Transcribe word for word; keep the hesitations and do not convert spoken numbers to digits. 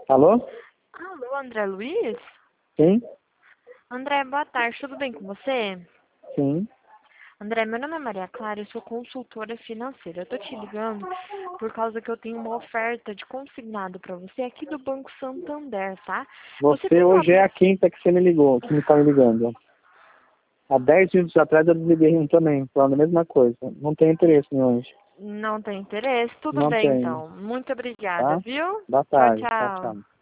Alô? Alô, André Luiz? Sim? André, boa tarde, tudo bem com você? Sim. André, meu nome é Maria Clara, eu sou consultora financeira. Eu tô te ligando por causa que eu tenho uma oferta de consignado para você aqui do Banco Santander, tá? Você Você tem uma... hoje é a quinta que você me ligou, que me tá me ligando. Há dez minutos atrás eu desliguei um também, falando a mesma coisa. Não tem interesse em hoje. Não tem interesse? Tudo Não bem, tenho. então. Muito obrigada, Tá? viu? Boa Tchau, tarde. Tchau, tchau. tchau.